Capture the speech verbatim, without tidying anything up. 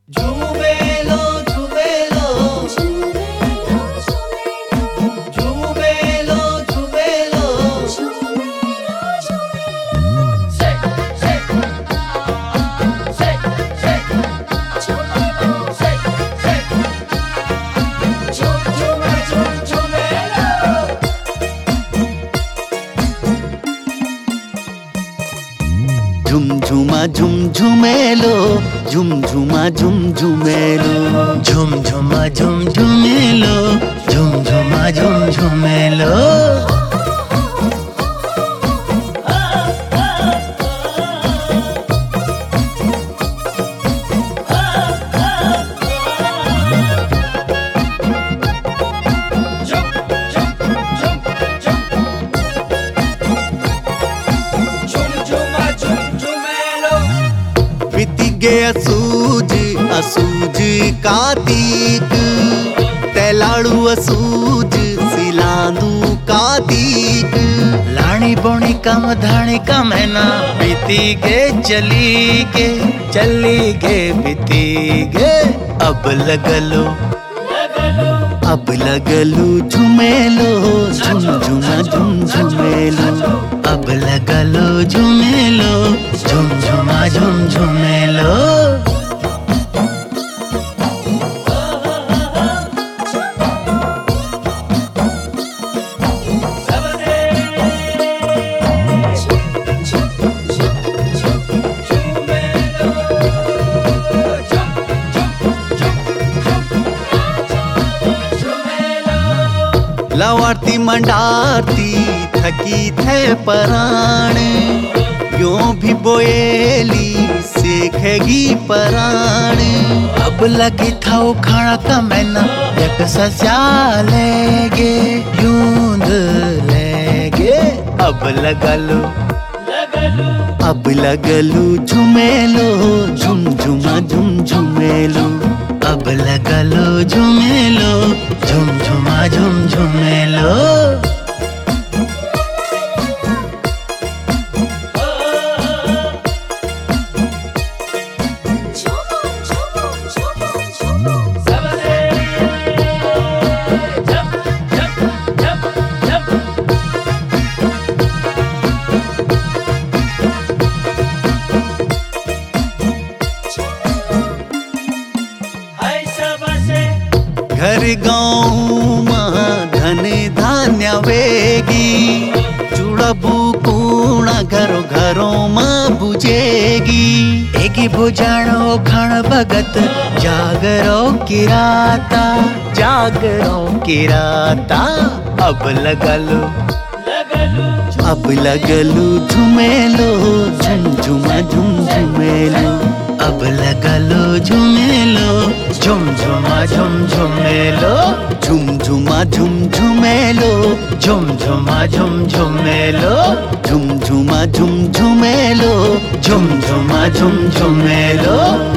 झूमेलो झूमेलो झूमेलो झूमेलो Shake, shake, shake, shake, shake, shake. झूम झूम झूम झूमेलो. झुम झुमा झुम झुमेलो झुम झुमा झुम झुमेलो झुम झुमा झुम झुमेलो झुम झुमा झुम झुमेलो Jump, jump, jump, jump. झूम झूमा झूम झूमेलो. प्रीतिगे असूज असूज कार्तिक तैलाड़ू असूज सिलांदू कार्तिक लाणी बोणी कम धाणी कम है ना बीती के चली के चली के बीती के अब लगलो अब लगलू झुमेलो झुम झुमा झुम झुमेलो अब लगलो झुमेलो झुम झुमा झुम झुमेलो लवारती मंडारती थकी थे पराण यूं भी बोएली सीखेगी पराण अब लगी था खाना का मैना एक सस्यालेगे यूंद लेगे अब लगलो अब लगलू झुमेलो झुम झुमा झुम झुमेलो अब लगलो झुमेलो झुम झुमा झुम झुमेलो घर गाँव माँ धन धान्य वेगी चुड़बू कूणा घरों घरों माँ बुझेगी एगी बुझाणो खण भगत जागरो किराता जागरो किराता अब लगलो अब लगलू झुमेलो झुम झुमा झुम झुमेलो अब लगलो झुमेलो झुम झुमा झुम झुमेलो झुम झुमा झुम झुमेलो झुम झुमा झुम झुमेलो झुम झुमा झुम झुमेलो झुम झुमा झुम झुमेलो